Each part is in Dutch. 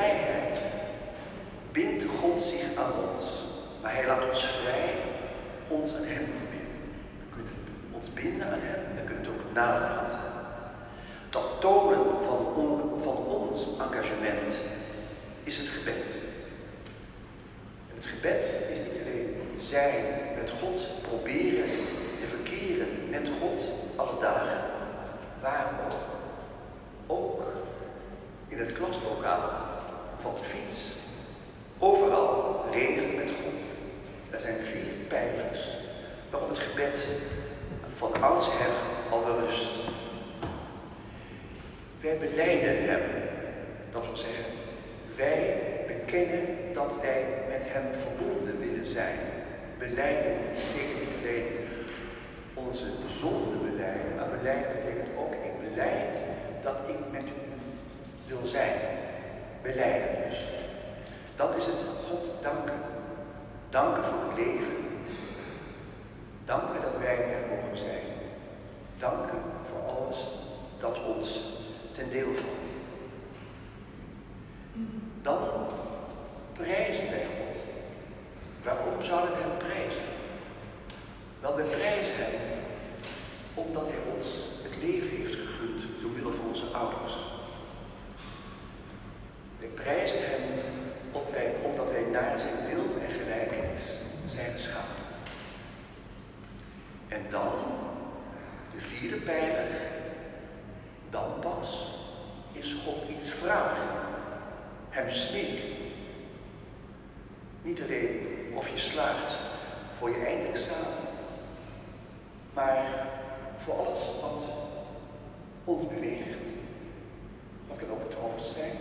vrijheid bindt God zich aan ons. Maar hij laat ons vrij ons aan hem te binden. We kunnen ons binden aan hem en we kunnen het ook nalaten. Dat tonen van ons engagement is het gebed. En het gebed is niet alleen zijn met God, proberen te verkeren met God alle dagen, waar ook. Ook in het klaslokaal, van de fiets. Overal leven met God. Er zijn 4 pijlers waarop het gebed van oudsher al berust. Wij belijden hem, dat wil zeggen, wij bekennen dat wij met hem verbonden willen zijn. Belijden betekent niet alleen onze zonde belijden, maar belijden betekent ook ik belijd dat ik met u wil zijn. Belijden dus. Dan is het God danken. Danken voor het leven. Danken dat wij er mogen zijn. Danken voor alles dat ons ten deel valt. Dan prijzen wij God. Waarom zouden we hem prijzen? Wel, we prijzen hem omdat hij ons het leven heeft gegund door middel van onze ouders. We prijzen hem omdat wij naar zijn beeld en gelijkenis zijn geschapen. En dan, de 4e pijler, dan pas is God iets vragen, hem smeken. Niet alleen of je slaagt voor je eindexamen, maar voor alles wat ons beweegt. Dat kan ook troost zijn.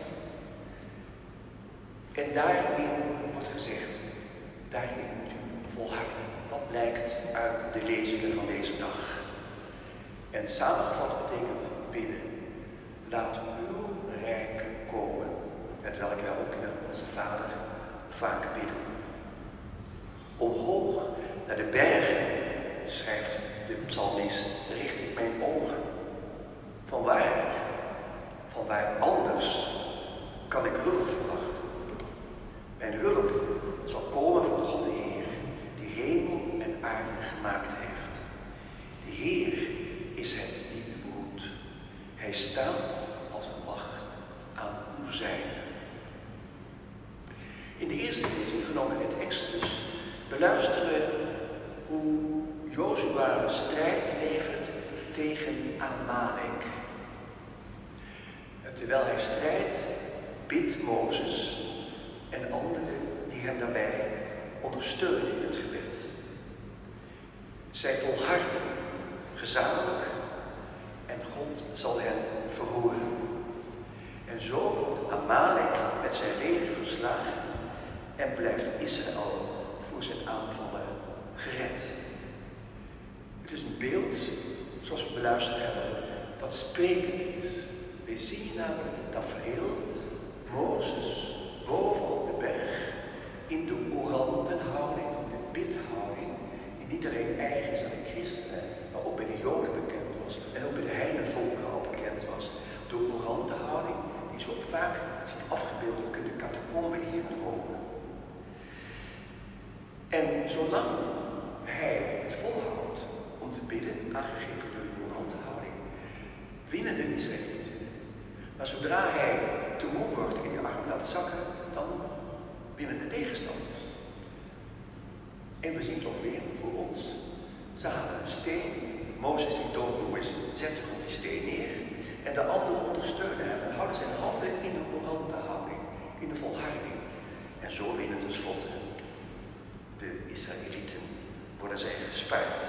En daarin wordt gezegd, daarin moet u volharden. Dat blijkt uit de lezingen van deze dag. En samengevat betekent bidden. Laat uw rijk komen, met welk wij ook in onze Vader vaak bidden. Omhoog naar de bergen, schrijft de psalmist, richt ik mijn ogen. Van waar anders kan ik hulp verwachten? Mijn hulp zal komen van God de Heer, die hemel en aarde gemaakt heeft. De Heer is het die u behoedt. Hij staat als een wacht aan uw zijde. In de eerste lezing, genomen uit Exodus, beluisteren we hoe Jozua strijd levert tegen Amalek. En terwijl hij strijdt, bidt Mozes en anderen die hem daarbij ondersteunen in het gebed. Zij volharden gezamenlijk en God zal hen verhoren. En zo wordt Amalek met zijn leger verslagen en blijft Israël voor zijn aanvallen gered. Het is een beeld, zoals we beluisterd hebben, dat sprekend is. We zien namelijk het tafereel Mozes boven op de berg in de orantenhouding, de bidhouding, die niet alleen eigen is aan de christenen, maar ook bij de Joden bekend was en ook bij de heidenvolken al bekend was. De orantenhouding die zo ook vaak ziet afgebeeld ook in de catacomben hier in Rome. En zolang hij het volhoudt om te bidden, aangegeven door de orantenhouding, winnen de Israëlieten. Maar zodra hij te moe wordt en je arm laat zakken, dan winnen de tegenstanders. En we zien het ook weer voor ons. Ze halen een steen, Mozes die doodmoe is, zet zich op die steen neer en de anderen ondersteunen hem en houden zijn handen in de orantenhouding, in de volharding. En zo winnen tenslotte de Israëlieten, worden zij gespaard.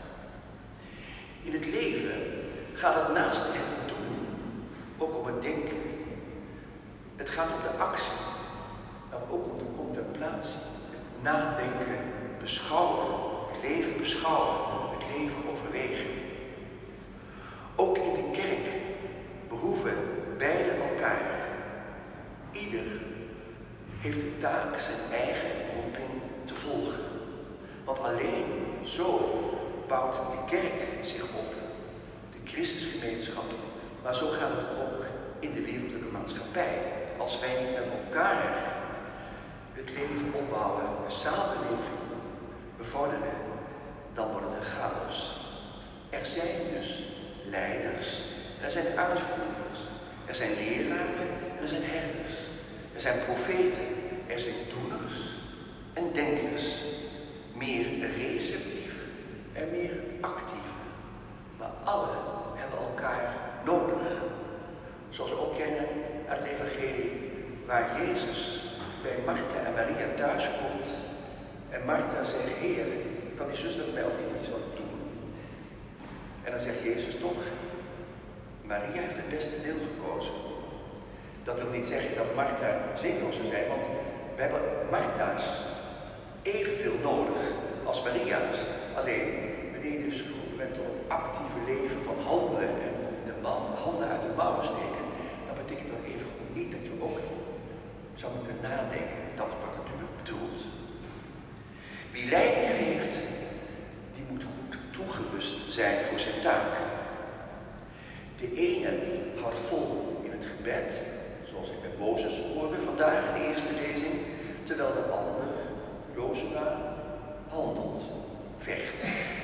In het leven gaat het naast het doen ook om het denken. Het gaat om de actie, maar ook om de contemplatie, het nadenken, beschouwen, het leven beschouwen, het leven overwegen. Ook in de kerk behoeven beide elkaar. Ieder heeft de taak zijn eigen roeping te volgen. Want alleen zo bouwt de kerk zich op, de Christusgemeenschap, maar zo gaat het ook in de wereldlijke maatschappij. Als als wij niet met elkaar het leven opbouwen, de samenleving bevorderen, dan wordt het een chaos. Er zijn dus leiders, er zijn uitvoerders, er zijn leraren, er zijn herders, er zijn profeten, er zijn doeners en denkers, meer receptieve en meer actieve. Maar alle hebben elkaar nodig. Zoals we ook kennen uit het evangelie, waar Jezus bij Martha en Maria thuis komt. En Martha zegt, Heer, kan die zuster van mij ook niet iets wat doen? En dan zegt Jezus toch, Maria heeft het beste deel gekozen. Dat wil niet zeggen dat Martha zinloos zou zijn, want we hebben Martha's evenveel nodig als Maria's. Alleen, wanneer je dus geroepen bent tot het actieve leven van handelen en de handen uit de mouwen steken, dan betekent dat even goed niet dat je ook zou moeten nadenken. Dat is wat het natuurlijk bedoelt. Wie leiding geeft, die moet goed toegerust zijn voor zijn taak. De ene houdt vol in het gebed, zoals ik met Mozes hoorde vandaag in de eerste lezing, terwijl de ander, Jozua, handelt, vecht.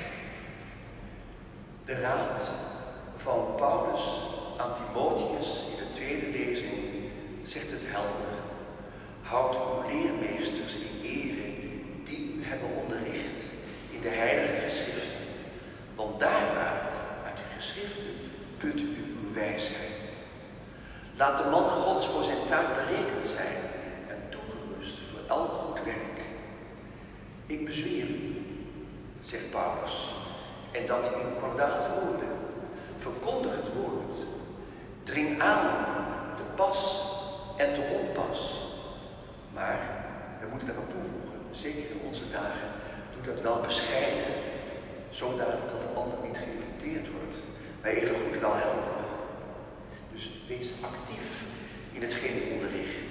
De raad van Paulus aan Timotheus in de tweede lezing zegt het helder. Houd uw leermeesters in ere die u hebben onderricht in de heilige geschriften. Want daaruit, uit de geschriften, put u uw wijsheid. Laat de man Gods voor zijn taak berekend zijn en toegerust voor elk goed werk. Ik bezweer u, zegt Paulus, en dat in kordate woorden. Verkondig het woord. Dring aan te pas en te onpas. Maar we moeten daarop toevoegen, zeker in onze dagen, doe dat wel bescheiden, zodanig dat de ander niet geïrriteerd wordt, maar evengoed wel helpen. Dus wees actief in hetgeen u onderricht.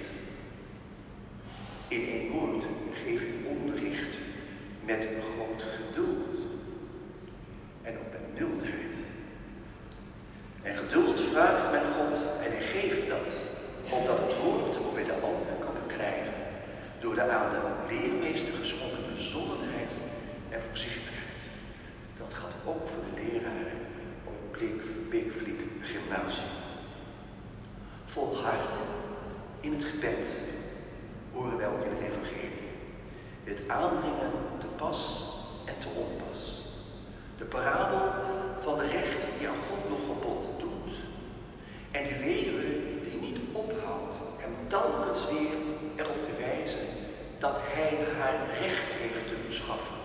In één woord, geef uw onderricht met een groot geduld en ook met mildheid. En geduld vraagt men God en hij geeft dat, opdat het woord ook bij de anderen kan beklijven, door de aan de leermeester geschonken bezonnenheid en voorzichtigheid. Dat gaat ook voor de leraren op het Beekvliet Gymnasium. Volharden in het gebed horen wij ook in het evangelie. Het aandringen te pas en te onpas. De parabel van de rechter die aan God nog gebod doet. En die weduwe die niet ophoudt hem telkens weer erop te wijzen dat hij haar recht heeft te verschaffen.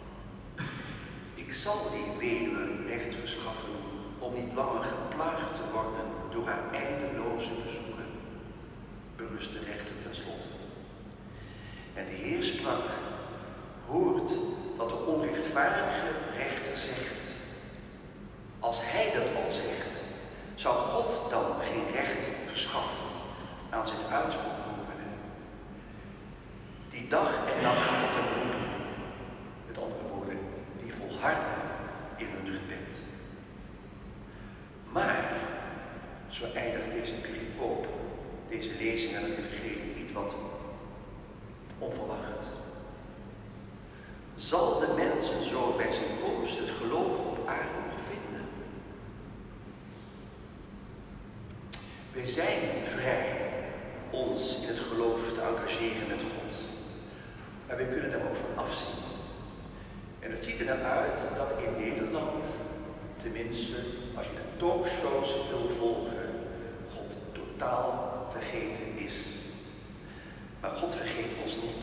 Ik zal die weduwe recht verschaffen om niet langer geplaagd te worden door haar eindeloze bezoeken, berust de rechter tenslotte. En de Heer sprak, hoort wat de onrechtvaardige rechter zegt. Als hij dat al zegt, zou God dan geen recht verschaffen aan zijn uitverkorenen, die dag en nacht tot hem roepen, met andere woorden, die volharden in hun gebed. Maar, zo eindigt deze pericoop, deze lezing aan het evangelie, iets wat onverwacht. Zal de mensen zo bij zijn komst het geloof op aarde nog vinden? Wij zijn vrij ons in het geloof te engageren met God. Maar we kunnen daar ook van afzien. En het ziet er naar uit dat in Nederland, tenminste als je de talkshows wil volgen, God totaal vergeten is. Maar God vergeet ons niet.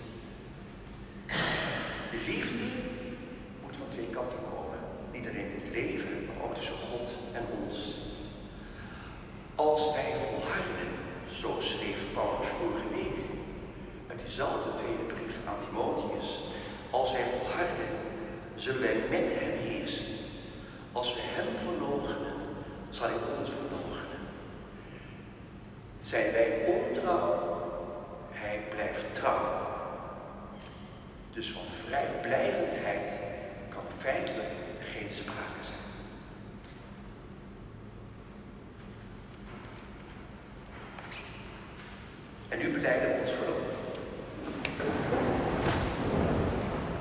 De liefde moet van twee kanten komen. Niet alleen in het leven, maar ook tussen God en ons. Als wij volharden, zo schreef Paulus vorige week, uit diezelfde tweede brief aan Timotheus, als wij volharden, zullen wij met hem heersen. Als we hem verloochenen, zal hij ons verloochenen. Zijn wij ontrouw, hij blijft trouw. Dus van vrijblijvendheid kan feitelijk geen sprake zijn. En nu belijden we ons geloof.